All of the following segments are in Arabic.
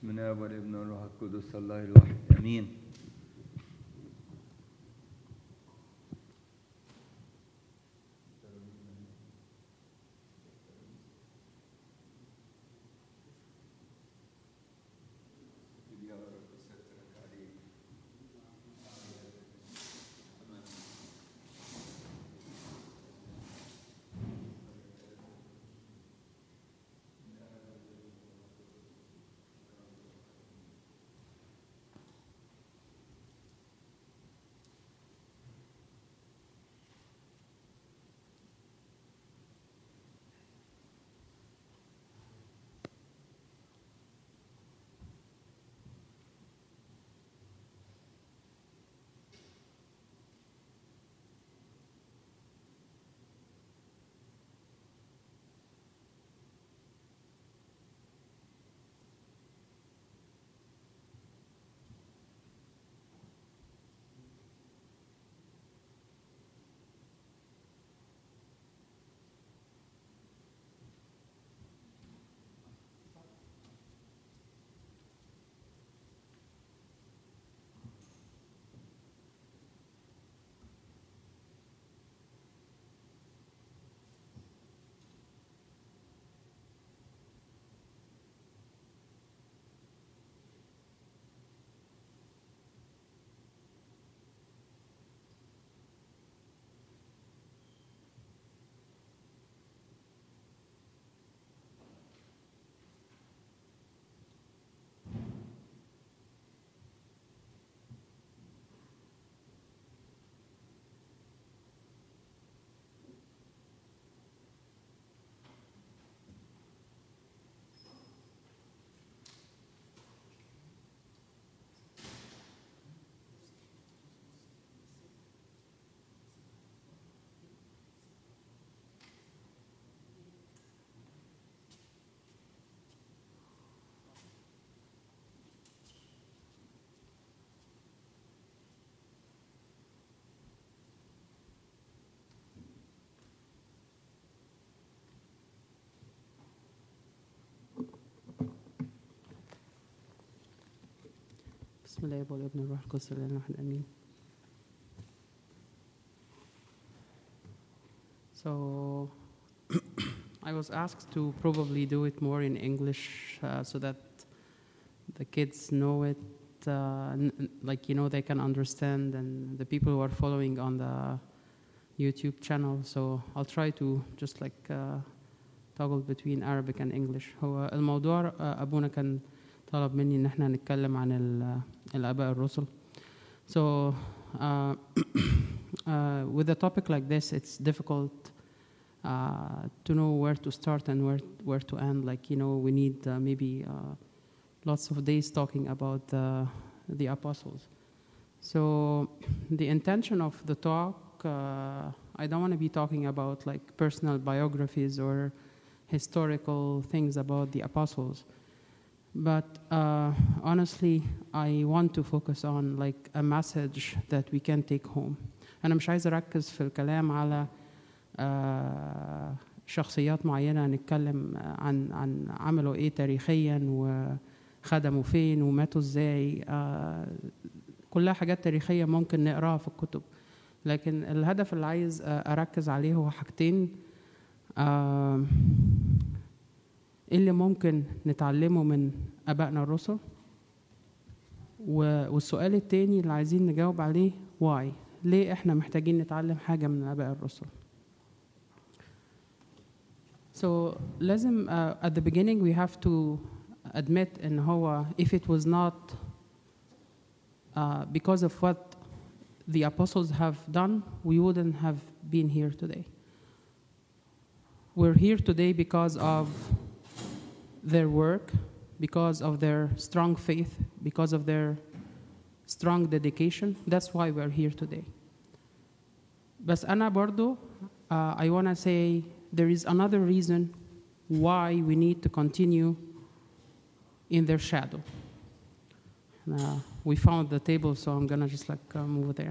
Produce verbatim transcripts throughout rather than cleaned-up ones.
باسم الاب والابن والروح القدس الله الواحد امين. بسم الله والابن والروح القدس الله الواحد امين. So I was asked to probably do it more in English uh, so that the kids know it, uh, n- like you know they can understand, and the people who are following on the YouTube channel. So I'll try to just like uh, toggle between Arabic and English. هو الموضوع uh, أبونا كان طلب مني إن إحنا نتكلم عن ال- الآباء الرسل. So uh, uh, with a topic like this, it's difficult uh, to know where to start and where where to end. Like you know, we need uh, maybe uh, lots of days talking about uh, the apostles. So the intention of the talk, uh, I don't want to be talking about like personal biographies or historical things about the apostles. But uh, honestly, I want to focus on like a message that we can take home. أنا مش عايز أركز في الكلام على آه، شخصيات معينة نتكلم عن عن عملوا إيه تاريخيا وخدموا فين وماتوا إزاي. آه، كلها حاجات تاريخية ممكن نقراها في الكتب، لكن الهدف اللي عايز آه، أركز عليه هو حاجتين. آه، إيه اللي ممكن نتعلمه من آبائنا الرسل، و- والسؤال التاني اللي عايزين نجاوب عليه why، ليه إحنا محتاجين نتعلم حاجة من آباء الرسل. So لازم uh, at the beginning we have to admit إن هو if it was not uh, because of what the apostles have done, we wouldn't have been here today. We're here today because of their work, because of their strong faith, because of their strong dedication. That's why we're here today. بس أنا برضو uh, I want to say there is another reason why we need to continue in their shadow. Uh, we found the table, so I'm gonna just like uh, move there.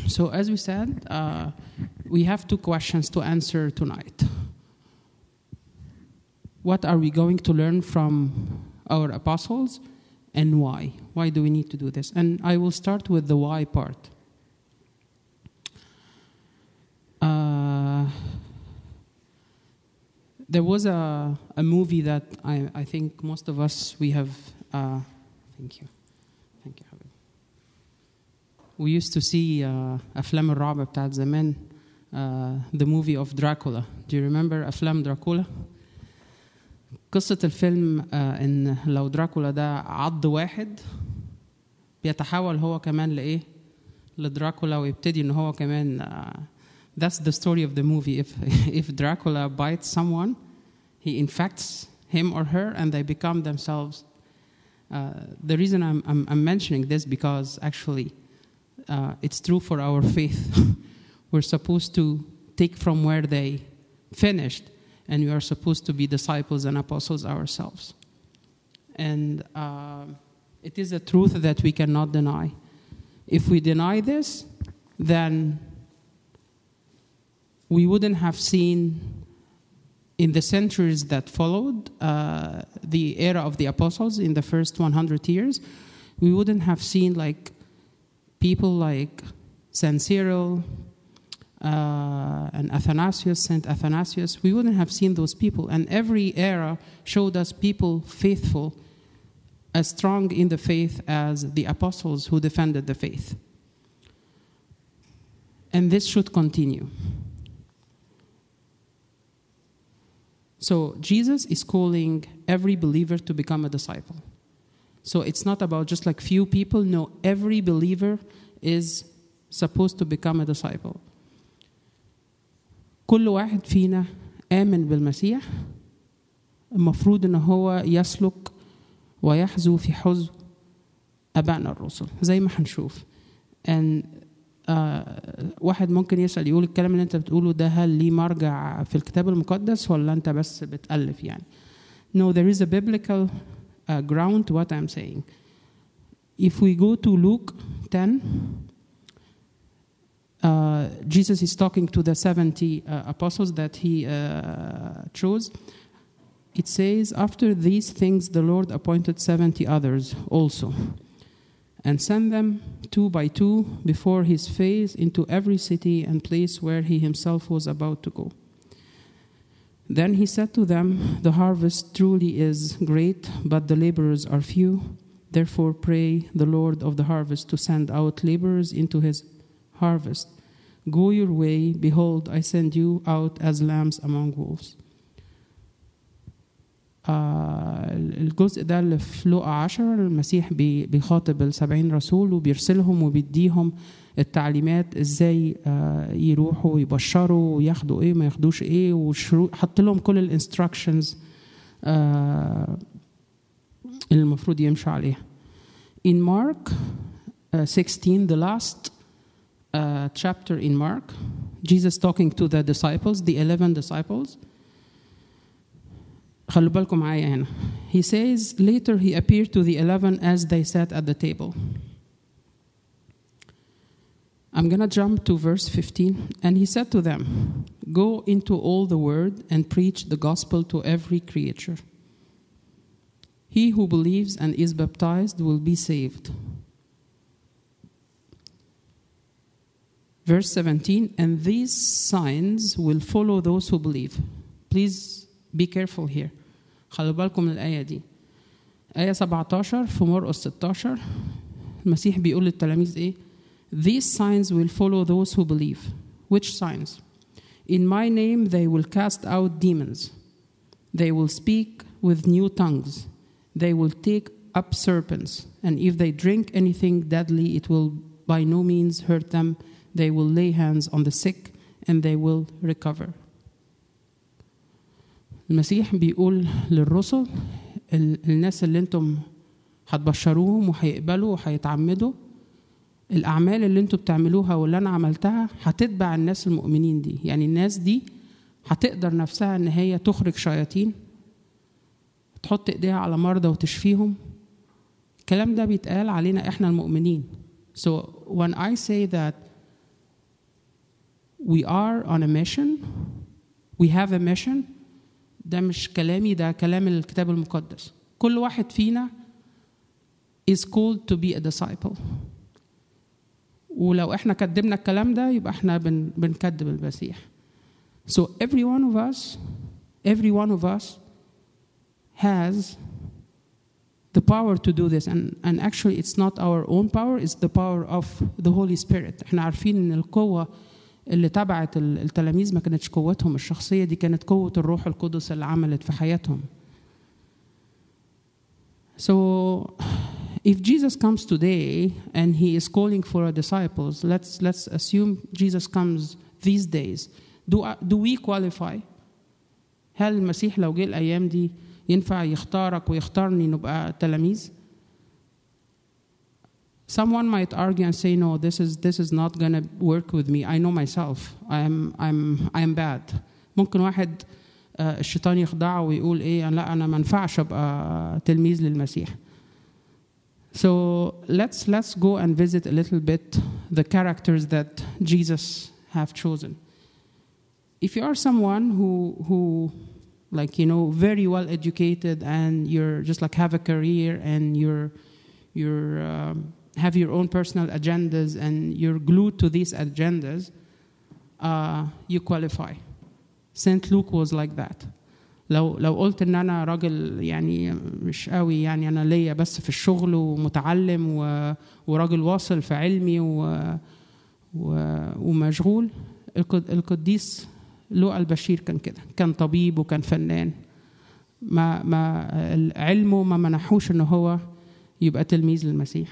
So as we said, uh, we have two questions to answer tonight. What are we going to learn from our apostles, and why? Why do we need to do this? And I will start with the why part. Uh, there was a, a movie that I, I think most of us, we have... Uh, thank you. Thank you, Habib. We used to see uh, أفلام الرعب بتاعت زمان, uh, the movie of Dracula. Do you remember أفلام Dracula? قصة الفيلم uh, إن لو دراكولا ده عض واحد بيتحول هو كمان لإيه؟ لدراكولا, ويبتدي إن هو كمان uh, that's the story of the movie. If if Dracula bites someone, he infects him or her, and they become themselves. Uh, the reason I'm, I'm I'm mentioning this because actually uh, it's true for our faith. We're supposed to take from where they finished, and we are supposed to be disciples and apostles ourselves. And uh, it is a truth that we cannot deny. If we deny this, then we wouldn't have seen in the centuries that followed uh, the era of the apostles in the first one hundred years, we wouldn't have seen like people like Saint Cyril uh, and Athanasius, Saint Athanasius. We wouldn't have seen those people. And every era showed us people faithful, as strong in the faith as the apostles who defended the faith. And this should continue. So Jesus is calling every believer to become a disciple. So it's not about just like few people. No, every believer is supposed to become a disciple. كل واحد فينا آمن بالمسيح المفروض إن هو يسلك ويحذو في حذو أبائنا الرسل زي ما هنشوف. And Uh, واحد ممكن يسأل يقول الكلام اللي انت بتقوله ده هل ليه مرجع في الكتاب المقدس ولا انت بس بتألف يعني. No, there is a biblical uh, ground to what I'm saying. If we go to Luke ten, uh, Jesus is talking to the seventy uh, apostles that he uh, chose. It says, after these things the Lord appointed seventy others also, and sent them two by two before his face into every city and place where he himself was about to go. Then he said to them, the harvest truly is great, but the laborers are few. Therefore pray the Lord of the harvest to send out laborers into his harvest. Go your way, behold, I send you out as lambs among wolves. آه الجزء ده اللي في لوقا عشرة المسيح بيخاطب السبعين رسول وبيرسلهم وبيديهم التعليمات ازاي آه يروحوا ويبشروا وياخدوا ايه ما ياخدوش ايه وحط لهم كل الانستراكشنز آه اللي المفروض يمشوا عليها. In Mark uh, sixteen, the last uh, chapter in Mark, Jesus talking to the disciples, the eleven disciples. خلوا بالكم معايا هنا. He says, later he appeared to the eleven as they sat at the table. I'm going to jump to verse fifteen. And he said to them, go into all the world and preach the gospel to every creature. He who believes and is baptized will be saved. Verse seventeen, and these signs will follow those who believe. Please be careful here. خلوا بالكم من الآية دي. آية سبعتاشر في مرقس ستاشر المسيح بيقول للتلاميذ إيه؟ These signs will follow those who believe. Which signs? In my name they will cast out demons. They will speak with new tongues. They will take up serpents. And if they drink anything deadly, it will by no means hurt them. They will lay hands on the sick and they will recover. المسيح بيقول للرسل الناس اللي انتم هتبشروهم وهيقبلوا وهيتعمدوا الأعمال اللي انتم بتعملوها واللي أنا عملتها هتتبع الناس المؤمنين دي. يعني الناس دي هتقدر نفسها ان هي تخرج شياطين تحط ايديها على مرضى وتشفيهم. الكلام ده بيتقال علينا احنا المؤمنين. So when I say that we are on a mission. We have a mission. ده مش كلامي، ده كلام الكتاب المقدس. كل واحد فينا is called to be a disciple. ولو احنا كدبنا الكلام ده يبقى احنا بن بنكدب المسيح. So every one of us, every one of us has the power to do this, and and actually it's not our own power, it's the power of the Holy Spirit. احنا عارفين ان القوة اللي تبعت التلاميذ ما كانتش قوتهم الشخصية، دي كانت قوة الروح القدس اللي عملت في حياتهم. So if Jesus comes today and he is calling for disciples, let's let's assume Jesus comes these days. Do do we qualify? هل المسيح لو جه الأيام دي ينفع يختارك ويختارني نبقى تلاميذ؟ Someone might argue and say, no, this is this is not going to work with me. I know myself. I'm I'm I'm bad. ممكن واحد الشيطان يخدعه ويقول ايه، لا انا ما ينفعش ابقى تلميذ للمسيح. So let's let's go and visit a little bit the characters that Jesus have chosen. If you are someone who who like you know very well educated and you're just like have a career and you're you're um, have your own personal agendas and you're glued to these agendas, uh, you qualify. Saint Luke was like that. لو لو قلت ان انا راجل يعني مش قوي، يعني انا ليا بس في الشغل ومتعلم و... وراجل واصل في علمي و... و... ومشغول. القديس لوقا البشير كان كده، كان طبيب وكان فنان، ما ما علمه ما منحوش ان هو يبقى تلميذ للمسيح.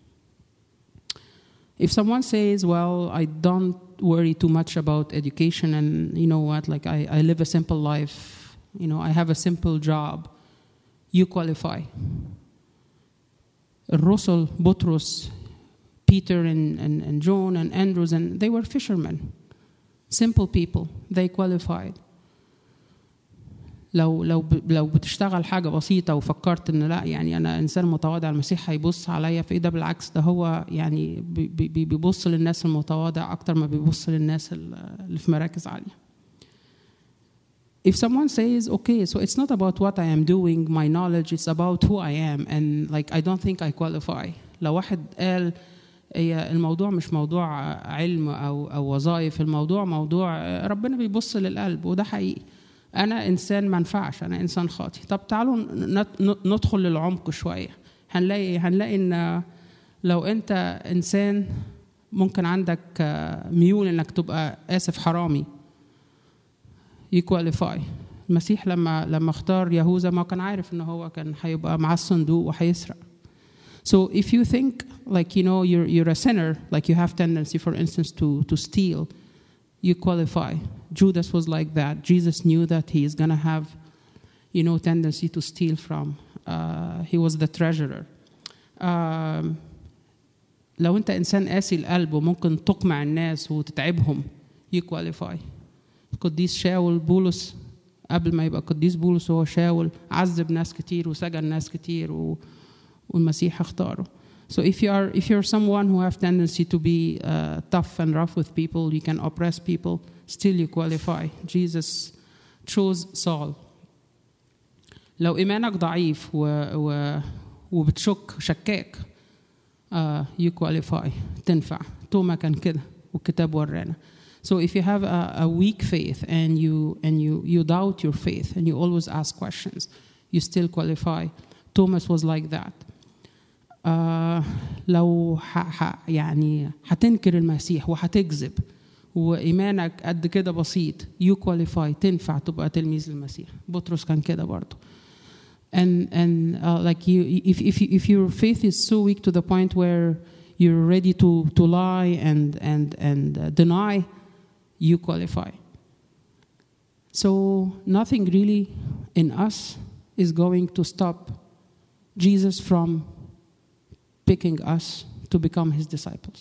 If someone says, well, I don't worry too much about education and you know what, like I, I live a simple life, you know, I have a simple job, you qualify. الرسل بطرس, Peter and, and, and John and Andrews, and they were fishermen, simple people, they qualified. لو لو لو بتشتغل حاجه بسيطه وفكرت ان لا يعني انا انسان متواضع المسيح هيبص عليا في ايه، ده بالعكس، ده هو يعني بيبص للناس المتواضع اكتر ما بيبص للناس اللي في مراكز عاليه. If someone says, okay, so it's not about what I am doing, my knowledge, it's about who I am, and like I don't think I qualify. لو واحد قال هي الموضوع مش موضوع علم او او وظائف، الموضوع موضوع ربنا بيبص للقلب، وده حقيقي. أنا إنسان ما ينفعش، أنا إنسان خاطئ. طب تعالوا ندخل للعمق شوية. هنلاقي هنلاقي إن لو أنت إنسان ممكن عندك ميول إنك تبقى آسف حرامي، يكواليفاي. المسيح لما لما اختار يهوذا ما كان عارف إن هو كان هيبقى مع الصندوق وهيسرق. So if you think like you know you're you're a sinner, like you have tendency, for instance, to to steal, you qualify. Judas was like that. Jesus knew that he is going to have, you know, tendency to steal from. Uh, he was the treasurer. Um, لو أنت إنسان قاسي القلب وممكن تقمع الناس وتتعبهم, you qualify. القديس شاول بولس قبل ما يبقى قديس بولس هو شاول عذب ناس كتير وسجن ناس كتير و والمسيح اختاره. So if you are if you're someone who have tendency to be uh, tough and rough with people, you can oppress people, still you qualify. Jesus chose Saul. لو إيمانك ضعيف و, و وبتشك شكاك, uh, you qualify. تنفع. توما كان كده والكتاب ورانا. So if you have a, a weak faith and you and you you doubt your faith and you always ask questions, you still qualify. Thomas was like that. Uh, لو ح, ح, يعني هتنكر المسيح وهتكذب وإيمانك قد كده بسيط, you qualify. تنفع تبقى تلميذ للمسيح. بطرس كان كده برضه. And and uh, like you, if if if your faith is so weak to the point where you're ready to to lie and and and uh, deny, you qualify. So nothing really in us is going to stop Jesus from picking us to become his disciples.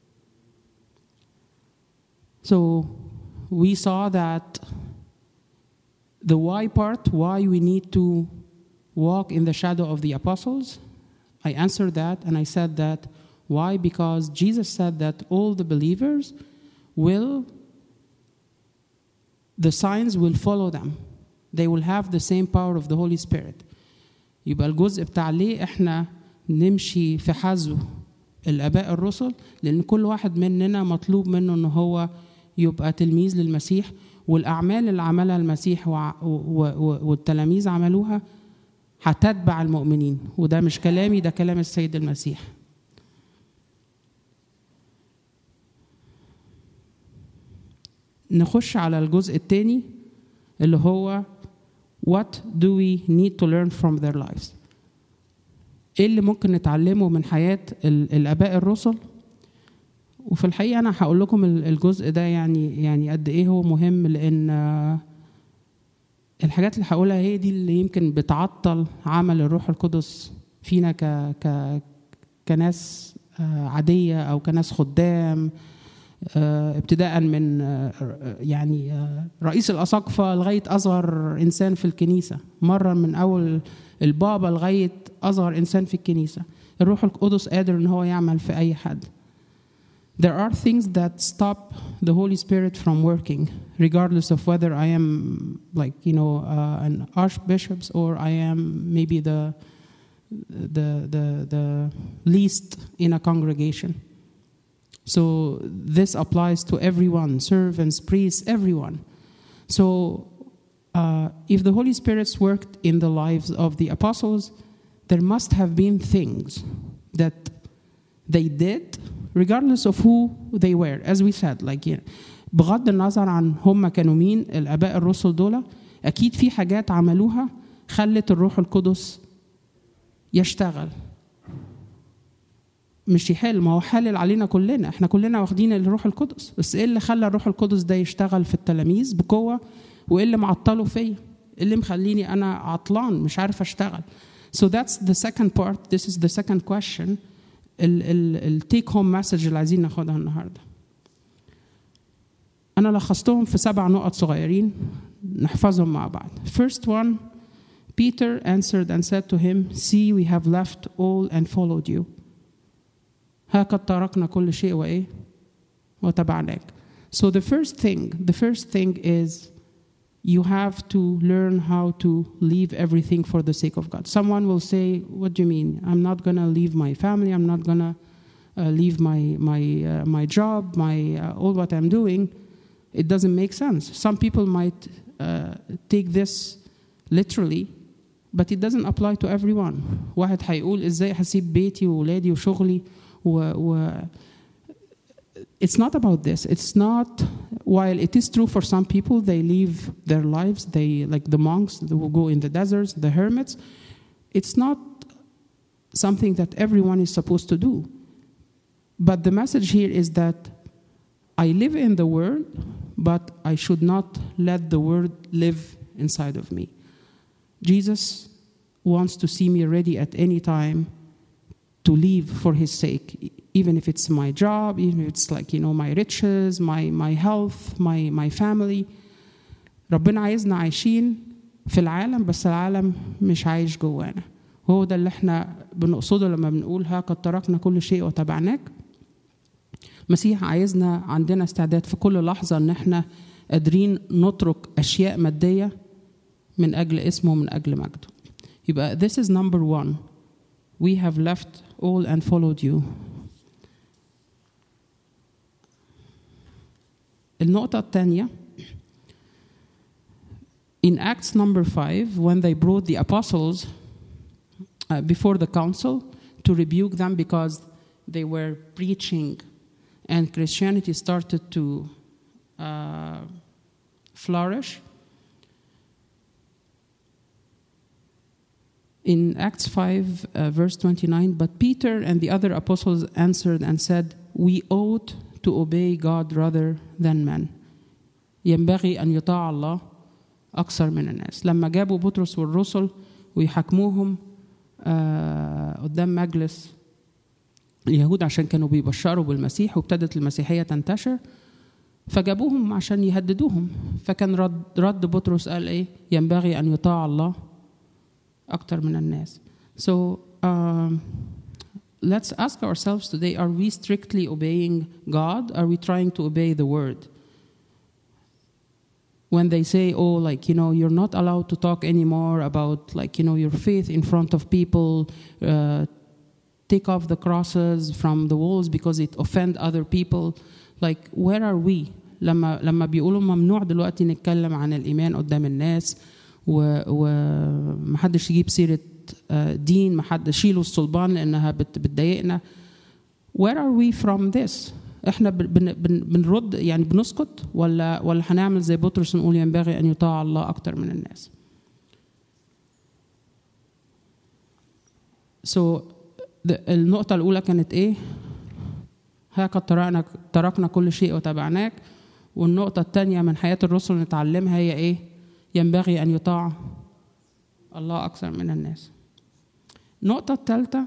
So we saw that the why part, why we need to walk in the shadow of the apostles. I answered that and I said that why? Because Jesus said that all the believers will the signs will follow them. They will have the same power of the Holy Spirit. يبقى الجزء بتاع ليه احنا نمشي في حذو الآباء الرسل، لأن كل واحد مننا مطلوب منه إنه هو يبقى تلميذ للمسيح، والأعمال اللي عملها المسيح والتلاميذ عملوها هتتبع المؤمنين. وده مش كلامي، ده كلام السيد المسيح. نخش على الجزء الثاني اللي هو what do we need to learn from their lives. ايه اللي ممكن نتعلمه من حياة الآباء الرسل؟ وفي الحقيقة أنا هقول لكم الجزء ده يعني يعني قد إيه هو مهم، لأن الحاجات اللي هقولها هي دي اللي يمكن بتعطل عمل الروح القدس فينا ك ك كناس عادية أو كناس خدام، ابتداء من يعني رئيس الأساقفة لغاية أصغر إنسان في الكنيسة، مرة من أول البابا لغاية أصغر إنسان في الكنيسة. الروح القدس قادر إن هو يعمل في أي حد. There are things that stop the Holy Spirit from working, regardless of whether I am like, you know, uh, an archbishop or I am maybe the, the, the, the least in a congregation. So this applies to everyone, servants, priests, everyone. So uh, if the Holy Spirit's worked in the lives of the apostles, there must have been things that they did, regardless of who they were. As we said, like, you know, بغض النظر عن هم كانوا مين الآباء الرسل دول، أكيد في حاجات عملوها خلت الروح القدس يشتغل. مش يحل، ما هو حلل علينا كلنا، احنا كلنا واخدين الروح القدس، بس ايه اللي خلى الروح القدس ده يشتغل في التلاميذ بقوة، وايه اللي معطله فيا، اللي مخليني انا عطلان مش عارف اشتغل. So that's the second part. This is the second question. ال take home message اللي عايزين ناخدها النهارده. أنا لخصتهم في سبع نقط صغيرين نحفظهم مع بعض. First one, Peter answered and said to him, "See, we have left all and followed you." ها قد تركنا كل شيء وإيه؟ وتبعناك. So the first thing, the first thing is you have to learn how to leave everything for the sake of God. Someone will say, "What do you mean? I'm not going to leave my family. I'm not going to uh, leave my my uh, my job, my uh, all what I'm doing." It doesn't make sense. Some people might uh, take this literally, but it doesn't apply to everyone. واحد هيقول إزاي هسيب بيتي وولادي وشغلي و, و It's not about this. It's not, while it is true for some people, they leave their lives, they, like the monks who go in the deserts, the hermits, it's not something that everyone is supposed to do. But the message here is that I live in the world, but I should not let the world live inside of me. Jesus wants to see me ready at any time to leave for his sake, even if it's my job, even if it's like, you know, my riches, my my health, my my family. ربنا عايزنا عايشين في العالم، بس العالم مش عايش جوانا. وهو ده اللي احنا بنقصده لما بنقول ها قد تركنا كل شيء وتبعناك. مسيح عايزنا عندنا استعداد في كل لحظة ان احنا قادرين نترك اشياء مادية من اجل اسمه ومن اجل مجده. يبقى this is number one. We have left all and followed you. النقطة الثانية, in Acts number five, when they brought the apostles uh, before the council to rebuke them because they were preaching and Christianity started to uh, flourish. In Acts five, uh, verse twenty-nine, but Peter and the other apostles answered and said, "We ought to obey God rather than men. ينبغي أن يطاع الله أكثر من الناس." لما جابوا بطرس والرسل ويحكموهم قدام مجلس اليهود عشان كانوا بيبشروا بالمسيح وابتدت المسيحية تنتشر، فجابوهم عشان يهددوهم. فكان رد, رد بطرس قال إيه؟ ينبغي أن يطاع الله أكثر من الناس. So um, let's ask ourselves today, are we strictly obeying God? Are we trying to obey the word? when they say, oh, like, you know, you're not allowed to talk anymore about, like, you know, your faith in front of people, uh, take off the crosses from the walls because it offend other people. Like, where are we? لما لما بيقولوا ممنوع دلوقتي نتكلم عن الإيمان قدام الناس ومحدش يجيب سيرة دين، محدش يشيلوا الصلبان لأنها بتضايقنا. Where are we from this? احنا بن بن بنرد يعني بنسكت ولا ولا هنعمل زي بطرس نقول ينبغي أن يطاع الله أكتر من الناس؟ So النقطة الأولى كانت إيه؟ هكذا تركنا تركنا كل شيء وتبعناك. والنقطة الثانية من حياة الرسل نتعلمها هي إيه؟ ينبغي أن يطاع الله أكثر من الناس. النقطة الثالثة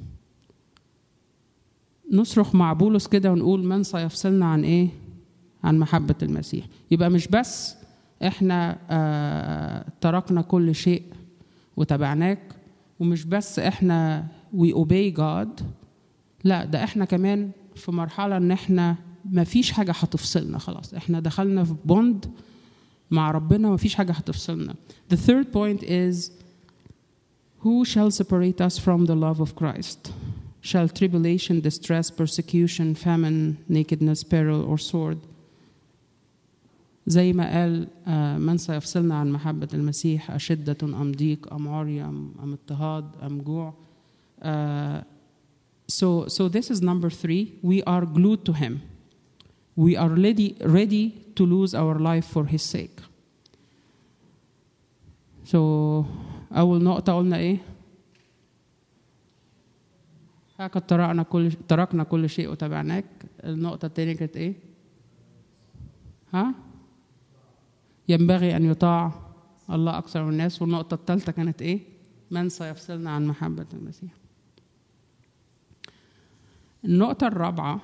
نصرخ مع بولس كده ونقول من سيفصلنا عن إيه؟ عن محبة المسيح. يبقى مش بس إحنا آه تركنا كل شيء وتبعناك، ومش بس إحنا we obey God، لا ده إحنا كمان في مرحلة إن إحنا ما فيش حاجة هتفصلنا، خلاص إحنا دخلنا في بوند مع ربنا، ما فيش حاجة هتفصلنا. The third point is who shall separate us from the love of Christ? Shall tribulation, distress, persecution, famine, nakedness, peril, or sword? زي ما قال من سيفصلنا عن محبة المسيح، أشدة أم ضيق أم عري أم اضطهاد أم جوع. Uh, so, so this is number three. We are glued to Him. We are ready, ready to lose our life for His sake. So, أول نقطة قلنا إيه؟ هكذا تركنا كل تركنا كل شيء وتبعناك. النقطة الثانية كانت إيه؟ ها؟ ينبغي أن يطاع الله أكثر من الناس. والنقطة الثالثة كانت إيه؟ من سيفصلنا عن محبة المسيح. النقطة الرابعة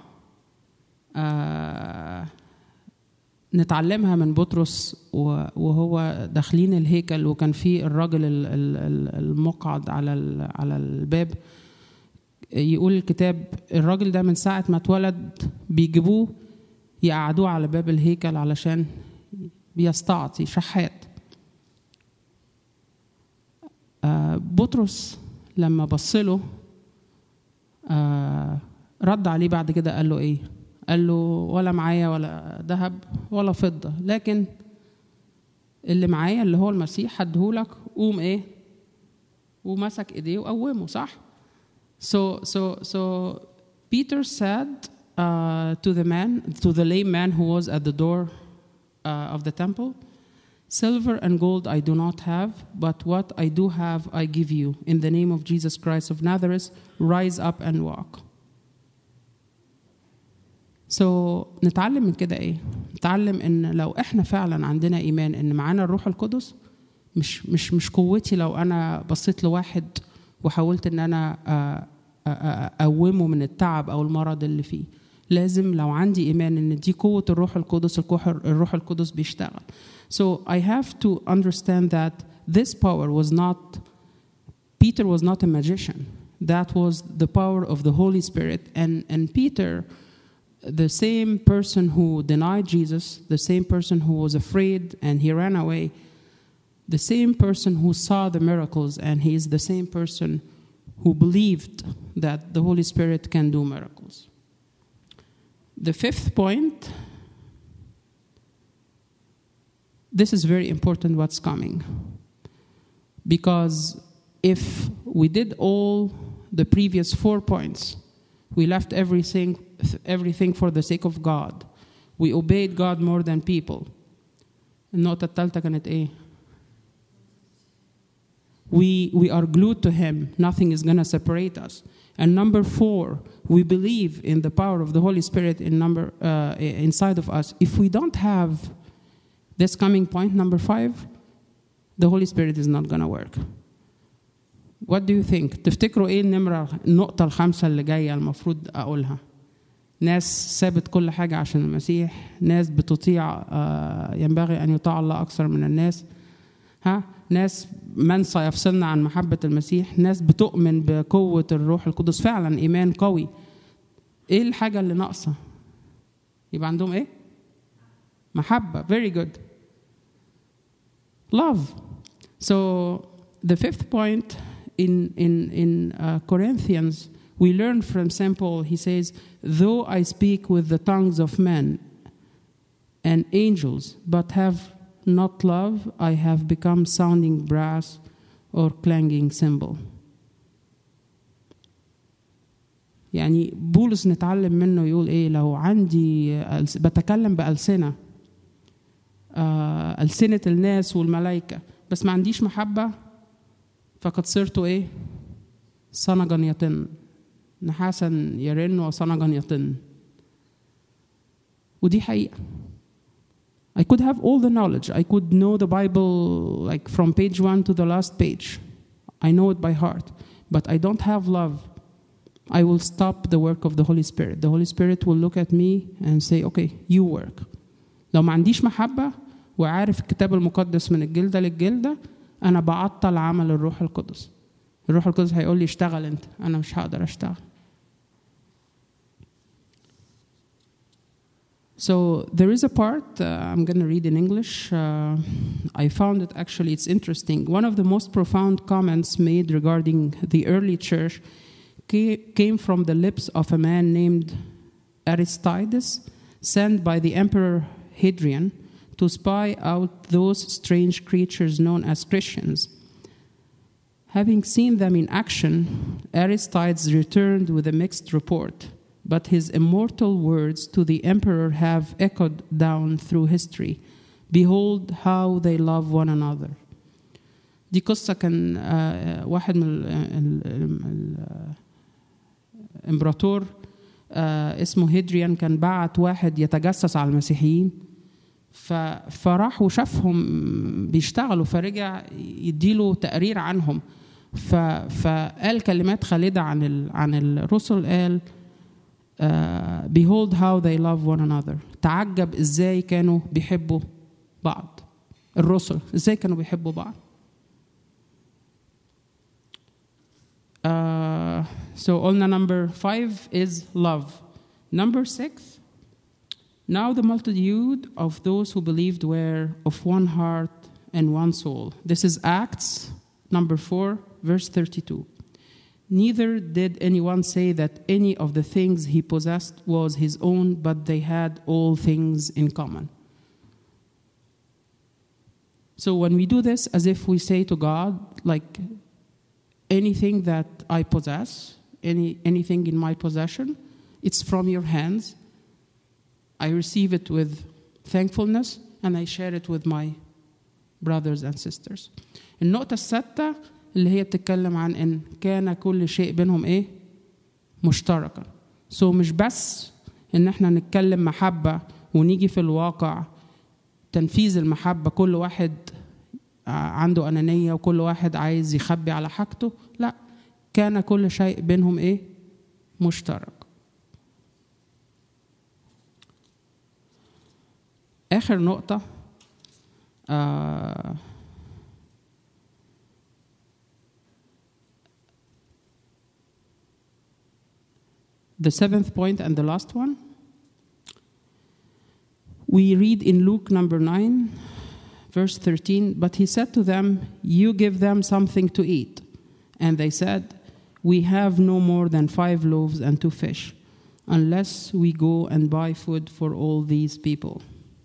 آه نتعلمها من بطرس وهو داخلين الهيكل، وكان في الراجل المقعد على على الباب. يقول الكتاب الراجل ده من ساعة ما اتولد بيجيبوه يقعدوه على باب الهيكل علشان بيستعطي شحات. آه بطرس لما بصله آه رد عليه بعد كده قال له ايه؟ قال له ولا معايا ولا ذهب ولا فضة، لكن اللي معايا اللي هو المسيح هديهولك. قوم ايه؟ ومسك ايديه وقومه، صح؟ So so so Peter said uh, to the man, to the lame man who was at the door uh, of the temple, silver and gold I do not have, but what I do have I give you. In the name of Jesus Christ of Nazareth, rise up and walk. So نتعلم من كده ايه؟ نتعلم ان لو احنا فعلا عندنا ايمان ان معانا الروح القدس، مش مش مش قوتي لو انا بصيت لواحد وحاولت ان انا اقومه من التعب او المرض اللي فيه. لازم لو عندي ايمان ان دي قوة الروح القدس، الروح القدس بيشتغل. So I have to understand that this power was not, Peter was not a magician. That was the power of the Holy Spirit. And, and Peter, the same person who denied Jesus, the same person who was afraid and he ran away, the same person who saw the miracles, and he is the same person who believed that the Holy Spirit can do miracles. The fifth point, this is very important what's coming. Because if we did all the previous four points, we left everything, everything for the sake of God. We obeyed God more than people. النقطة الثالثة كانت إيه؟ We, we are glued to Him. Nothing is going to separate us. And number four, we believe in the power of the Holy Spirit in number, uh, inside of us. If we don't have this coming point, number five, the Holy Spirit is not going to work. What do you think? تفتكروا إيه النمرة النقطة الخامسة اللي جاية المفروض أقولها؟ ناس سابت كل حاجة عشان المسيح، ناس بتطيع uh, ينبغي أن يطاع الله أكثر من الناس. ها؟ ناس من سيفصلنا عن محبة المسيح، ناس بتؤمن بقوة الروح القدس، فعلا إيمان قوي. إيه الحاجة اللي ناقصة؟ يبقى عندهم إيه؟ محبة. Very good. Love. So the fifth point in, in, in uh, Corinthians, we learn from Saint Paul, he says, though I speak with the tongues of men and angels, but have not love, I have become sounding brass or clanging cymbal. يعني بولس نتعلم منه يقول ايه لو عندي بتكلم بألسنة آه ألسنة الناس والملائكة بس ما عنديش محبة فقد صرت ايه صنجا يطن نحاسا يرن وصنجا يطن ودي حقيقة. I could have all the knowledge. I could know the Bible like from page one to the last page. I know it by heart. But I don't have love. I will stop the work of the Holy Spirit. The Holy Spirit will look at me and say, okay, you work. لو ما عنديش محبة وعارف الكتاب المقدس من الجلدة للجلدة أنا بعطل عمل الروح القدس. الروح القدس هيقول لي اشتغل أنت. أنا مش هقدر أشتغل. So there is a part, uh, I'm going to read in English. Uh, I found it actually, it's interesting. One of the most profound comments made regarding the early church came from the lips of a man named Aristides, sent by the Emperor Hadrian to spy out those strange creatures known as Christians. Having seen them in action, Aristides returned with a mixed report. But his immortal words to the emperor have echoed down through history. Behold how they love one another. دي قصة كان واحد من الإمبراطور اسمه هيدريان كان بعت واحد يتجسس على المسيحيين فراح وشافهم بيشتغلوا فرجع يديله تقرير عنهم فقال كلمات خالدة عن عن الرسل قال Uh, behold how they love one another. تعجب ازاي كانوا بيحبوا بعض. الرسل ازاي كانوا بيحبوا بعض. Uh, so on the number five is love. Number six. Now the multitude of those who believed were of one heart and one soul. This is Acts number four, verse thirty-two. Neither did anyone say that any of the things he possessed was his own, but they had all things in common. So when we do this, as if we say to God, like, anything that I possess, any anything in my possession, it's from your hands. I receive it with thankfulness, and I share it with my brothers and sisters. النقطة السادسة اللي هي بتتكلم عن إن كان كل شيء بينهم إيه مشتركا. so مش بس إن إحنا نتكلم محبة ونيجي في الواقع تنفيذ المحبة كل واحد عنده أنانية وكل واحد عايز يخبي على حاجته. لا كان كل شيء بينهم إيه مشترك. آخر نقطة آه The seventh point and the last one. We read in Luke number nine, verse thirteen, but he said to them, you give them something to eat. And they said, we have no more than five loaves and two fish, unless we go and buy food for all these people.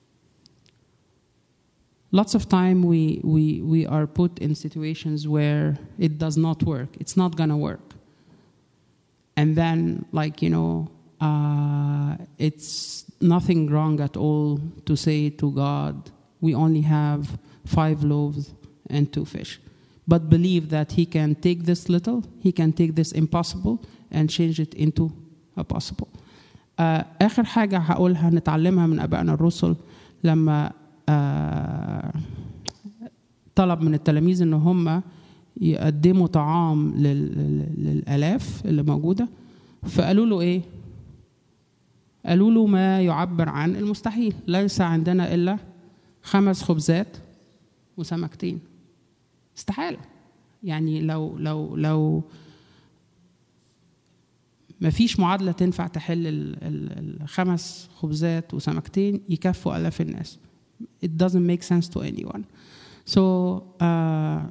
Lots of time we, we, we are put in situations where it does not work. It's not going to work. And then, like, you know, uh, it's nothing wrong at all to say to God, we only have five loaves and two fish. But believe that he can take this little, he can take this impossible and change it into a possible. Uh, آخر حاجة هقولها نتعلمها من أبائنا الرسل لما uh, طلب من التلاميذ إن هم يقدموا طعام للآلاف اللي موجودة فقالوا له إيه؟ قالوا له ما يعبر عن المستحيل. ليس عندنا إلا خمس خبزات وسمكتين. استحالة. يعني لو لو لو ما فيش معادلة تنفع تحل الخمس خبزات وسمكتين يكفوا آلاف الناس. It doesn't make sense to anyone. So uh,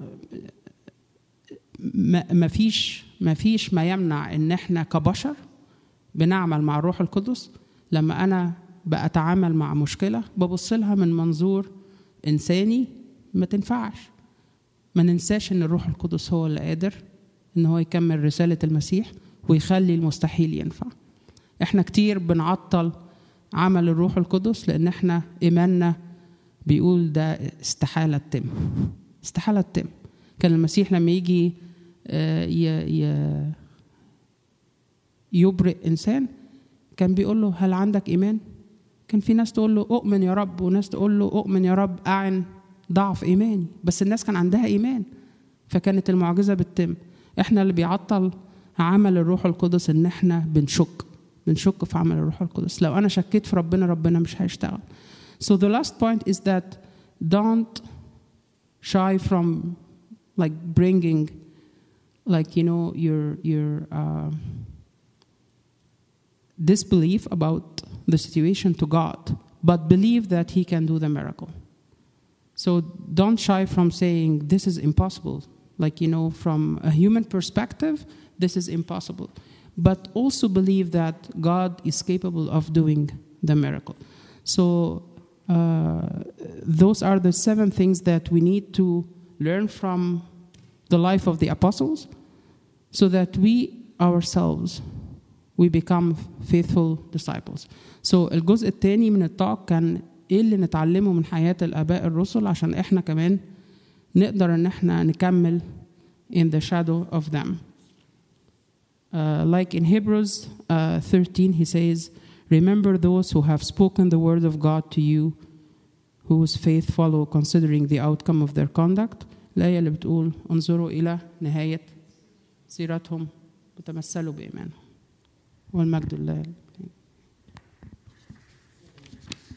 ما فيش ما فيش ما يمنع ان احنا كبشر بنعمل مع الروح القدس. لما انا بأتعامل مع مشكلة ببص لها من منظور انساني ما تنفعش. ما ننساش ان الروح القدس هو اللي قادر ان هو يكمل رسالة المسيح ويخلي المستحيل ينفع. احنا كتير بنعطل عمل الروح القدس لان احنا ايماننا بيقول ده استحالة تتم استحالة تتم. كان المسيح لما يجي يبرئ إنسان كان بيقول له هل عندك إيمان؟ كان في ناس تقول له أؤمن يا رب، وناس تقول له أؤمن يا رب أعن ضعف إيماني. بس الناس كان عندها إيمان فكانت المعجزة بتتم. إحنا اللي بيعطل عمل الروح القدس إن إحنا بنشك بنشك في عمل الروح القدس. لو أنا شكيت في ربنا ربنا مش هيشتغل. So the last point is that don't shy from like bringing like you know your your uh, disbelief about the situation to God, but believe that he can do the miracle. So don't shy from saying this is impossible, like you know from a human perspective this is impossible, but also believe that God is capable of doing the miracle. So uh, those are the seven things that we need to learn from the life of the apostles, so that we ourselves we become faithful disciples. So الجزء الثاني من الطاق كان ايه اللي نتعلمه من حياة الآباء الرسل عشان احنا كمان نقدر ان احنا نكمل in the shadow of them. Uh, like in Hebrews uh, thirteen he says, remember those who have spoken the word of God to you, whose faith follow considering the outcome of their conduct. الآية اللي بتقول انظروا إلى نهاية سيرتهم وتمثلوا بإيمانهم. والمجد لله.